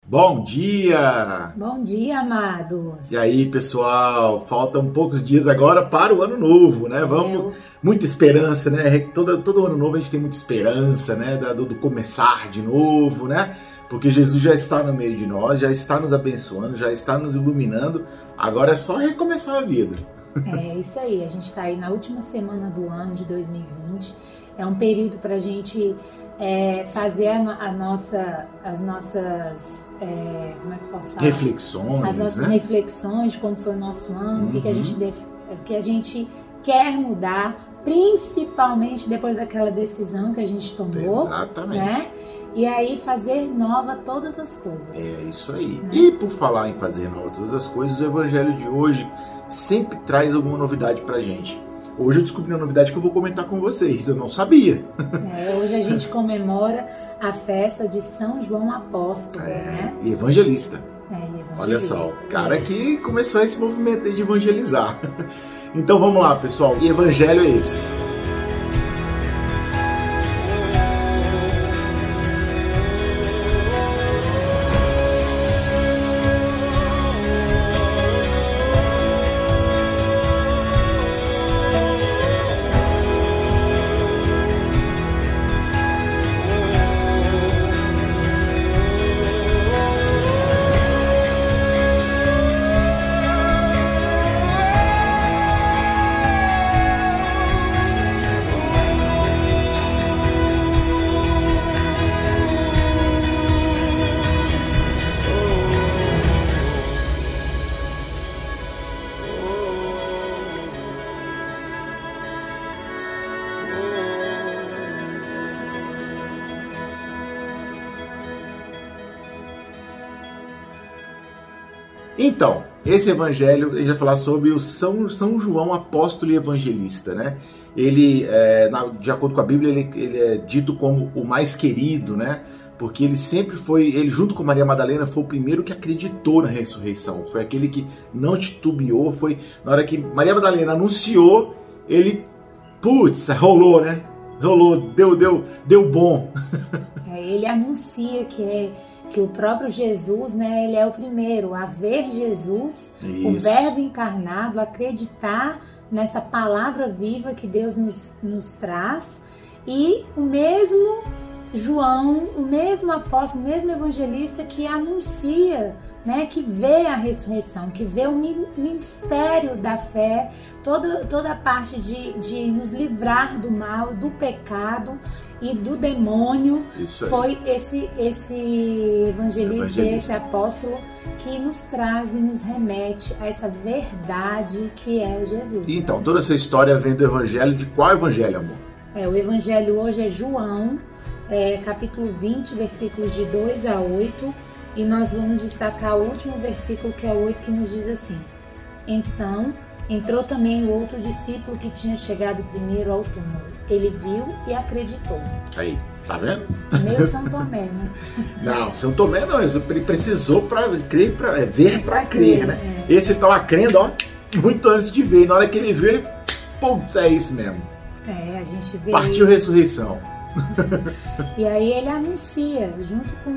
Bom dia! Bom dia, amados! E aí, pessoal? Faltam poucos dias agora para o ano novo, né? Muita esperança, né? Todo ano novo a gente tem muita esperança, né? Do começar de novo, né? Porque Jesus já está no meio de nós, já está nos abençoando, já está nos iluminando. Agora é só recomeçar a vida. É isso aí, a gente está aí na última semana do ano de 2020. É um período para a gente fazer as nossas como é que eu posso falar? Reflexões, as nossas reflexões de como foi o nosso ano, o que a gente quer mudar, principalmente depois daquela decisão que a gente tomou. Exatamente. Né? E aí fazer nova todas as coisas. É isso aí. Né? E por falar em fazer nova todas as coisas, o evangelho de hoje sempre traz alguma novidade pra gente. Hoje eu descobri uma novidade que eu vou comentar com vocês, eu não sabia. Hoje a gente comemora a festa de São João Apóstolo, né? E evangelista. Evangelista. Olha só, o cara que começou esse movimento aí de evangelizar. Então vamos lá, pessoal. Que evangelho é esse? Então, esse evangelho, a gente vai falar sobre o São João Apóstolo e Evangelista, né? Ele, de acordo com a Bíblia, ele é dito como o mais querido, né? Porque ele sempre foi, ele junto com Maria Madalena, foi o primeiro que acreditou na ressurreição. Foi aquele que não titubeou, foi na hora que Maria Madalena anunciou, ele, rolou, né? Rolou, deu bom. Ele anuncia que o próprio Jesus, né, ele é o primeiro a ver Jesus, isso. O verbo encarnado, acreditar nessa palavra viva que Deus nos traz, e o mesmo João, o mesmo apóstolo, o mesmo evangelista que anuncia, né, que vê a ressurreição, que vê o mistério da fé, toda a parte de nos livrar do mal, do pecado e do demônio. Foi esse evangelista, esse apóstolo que nos traz e nos remete a essa verdade que é Jesus. Então, toda essa história vem do evangelho, de qual evangelho, amor? O evangelho hoje é João, capítulo 20, versículos de 2 a 8, e nós vamos destacar o último versículo, que é o 8, que nos diz assim: Então entrou também o outro discípulo que tinha chegado primeiro ao túmulo. Ele viu e acreditou. Aí, tá vendo? Meio São Tomé, né? Não, São Tomé não, ele precisou para crer, ver para crer, né? Esse tava crendo, muito antes de ver, e na hora que ele viu, ele, é isso mesmo. A gente vê. Partiu ressurreição. E aí ele anuncia, junto com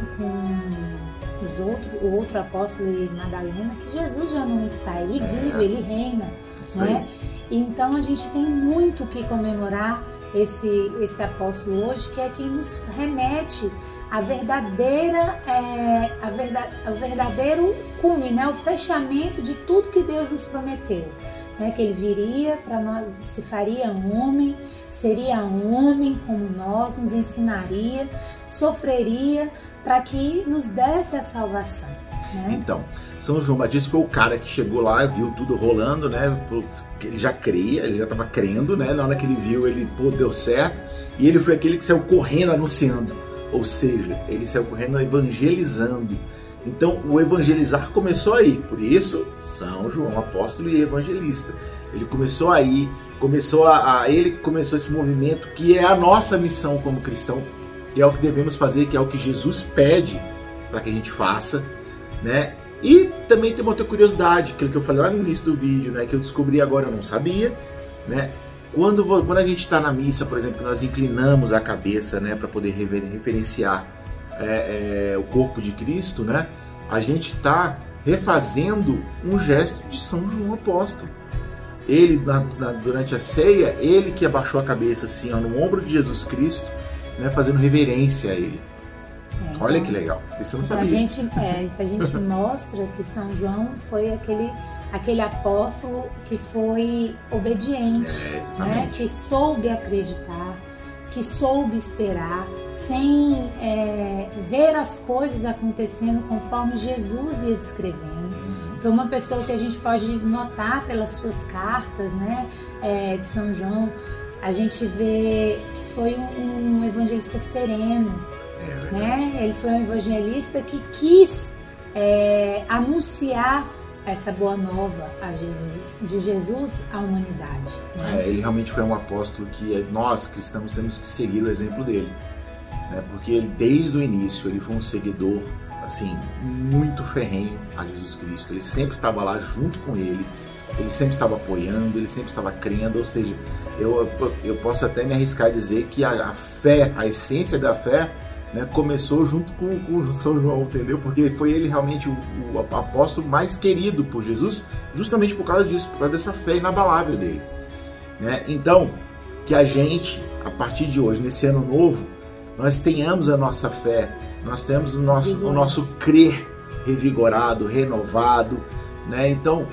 o outro apóstolo e Madalena, que Jesus já não está, ele vive, ele reina, né? Então a gente tem muito que comemorar esse apóstolo hoje, que é quem nos remete a o verdadeiro cume, né? O fechamento de tudo que Deus nos prometeu. Né, que ele viria para nós, se faria um homem, seria um homem como nós, nos ensinaria, sofreria para que nos desse a salvação. Né? Então, São João Batista foi o cara que chegou lá, viu tudo rolando, né? Ele já cria, ele já estava crendo, né? Na hora que ele viu, ele deu certo, e ele foi aquele que saiu correndo anunciando, ou seja, ele saiu correndo evangelizando. Então, o evangelizar começou aí, por isso, São João Apóstolo e Evangelista. Ele começou aí, ele começou esse movimento que é a nossa missão como cristão, que é o que devemos fazer, que é o que Jesus pede para que a gente faça, né? E também tem uma outra curiosidade, aquilo que eu falei lá no início do vídeo, né? Que eu descobri agora, eu não sabia, né? Quando a gente está na missa, por exemplo, que nós inclinamos a cabeça, né? Para poder reverenciar o corpo de Cristo, né? A gente está refazendo um gesto de São João Apóstolo. Ele, durante a ceia, ele que abaixou a cabeça assim, ó, no ombro de Jesus Cristo, né, fazendo reverência a ele. Olha que legal, isso eu não sabia. A gente mostra que São João foi aquele apóstolo que foi obediente, né, que soube acreditar, que soube esperar, sem ver as coisas acontecendo conforme Jesus ia descrevendo. Foi uma pessoa que a gente pode notar pelas suas cartas, né, de São João. A gente vê que foi um evangelista sereno, né? Ele foi um evangelista que quis anunciar essa boa nova de Jesus à humanidade, né? Ele realmente foi um apóstolo que nós cristãos temos que seguir o exemplo dele, né? Porque ele, desde o início, ele foi um seguidor assim, muito ferrenho a Jesus Cristo. Ele sempre estava lá junto com ele sempre estava apoiando, ele sempre estava crendo. Ou seja, eu posso até me arriscar a dizer que a fé, a essência da fé, né, começou junto com São João, entendeu? Porque foi ele realmente o apóstolo mais querido por Jesus, justamente por causa disso, por causa dessa fé inabalável dele, né? Então, que a gente, a partir de hoje, nesse ano novo, nós tenhamos a nossa fé, nós temos o nosso crer revigorado, renovado, né? Então,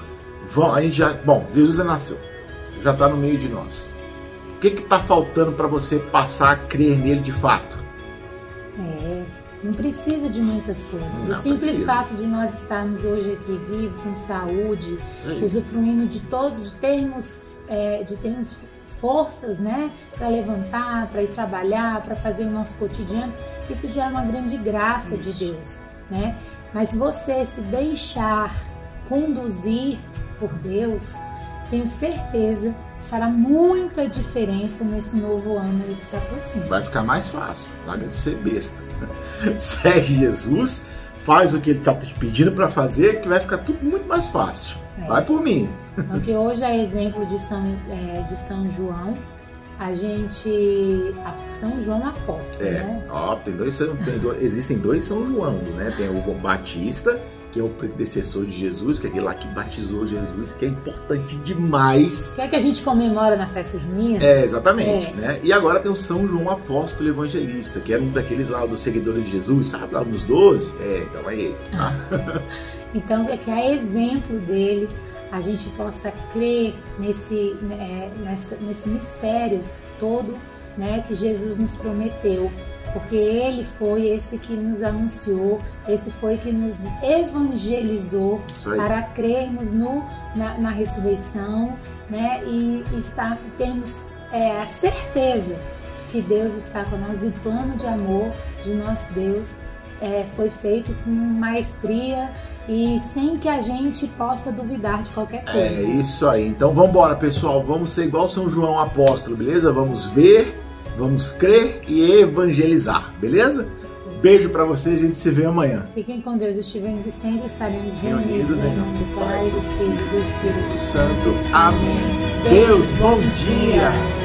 Jesus já nasceu, já está no meio de nós. O que está faltando para você passar a crer nele de fato? Não precisa de muitas coisas. O simples fato de nós estarmos hoje aqui vivos, com saúde, usufruindo de termos forças, né, para levantar, para ir trabalhar, para fazer o nosso cotidiano, isso já é uma grande graça de Deus, né? Mas você se deixar conduzir por Deus, tenho certeza que fará muita diferença nesse novo ano aí que se aproxima. Vai ficar mais fácil, larga de ser besta. Segue Jesus, faz o que ele está te pedindo para fazer, que vai ficar tudo muito mais fácil. Vai por mim. Então, que hoje é exemplo de São João, São João Apóstolo, né? Existem dois São João, né? Tem o Batista, que é o predecessor de Jesus, que é aquele lá que batizou Jesus, que é importante demais. Que é que a gente comemora na festa junina. Exatamente, né? E agora tem o São João Apóstolo Evangelista, que era um daqueles lá dos seguidores de Jesus, sabe? Lá dos 12. Então é ele. Então, que a exemplo dele, a gente possa crer nesse mistério todo, né, que Jesus nos prometeu, porque ele foi esse que nos anunciou, esse foi que nos evangelizou para crermos na ressurreição, né, e termos a certeza de que Deus está com nós, e o plano de amor de nosso Deus foi feito com maestria e sem que a gente possa duvidar de qualquer coisa. É isso aí. Então vamos embora, pessoal. Vamos ser igual São João Apóstolo, beleza? Vamos ver, vamos crer e evangelizar, beleza? Sim. Beijo pra vocês, a gente se vê amanhã. Fiquem com Deus, estivemos e sempre estaremos reunidos em nome do Pai, do Filho e do Espírito Santo. Amém. Deus, bom dia.